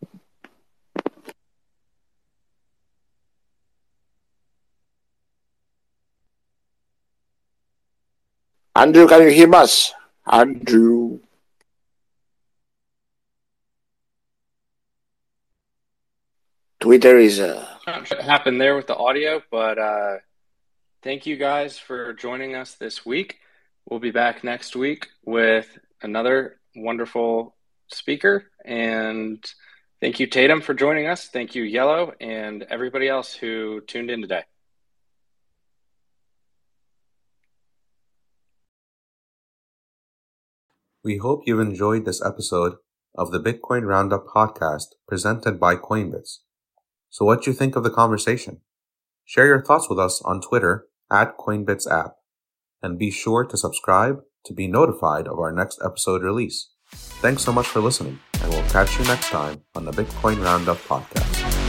Andrew, can you hear us? Andrew. Twitter is Not sure what happened there with the audio, but thank you guys for joining us this week. We'll be back next week with another wonderful speaker. And thank you, Tatum, for joining us. Thank you, Yellow, and everybody else who tuned in today. We hope you've enjoyed this episode of the Bitcoin Roundup podcast presented by Coinbits. So what do you think of the conversation? Share your thoughts with us on Twitter @CoinbitsApp, and be sure to subscribe to be notified of our next episode release. Thanks so much for listening, and we'll catch you next time on the Bitcoin Roundup podcast.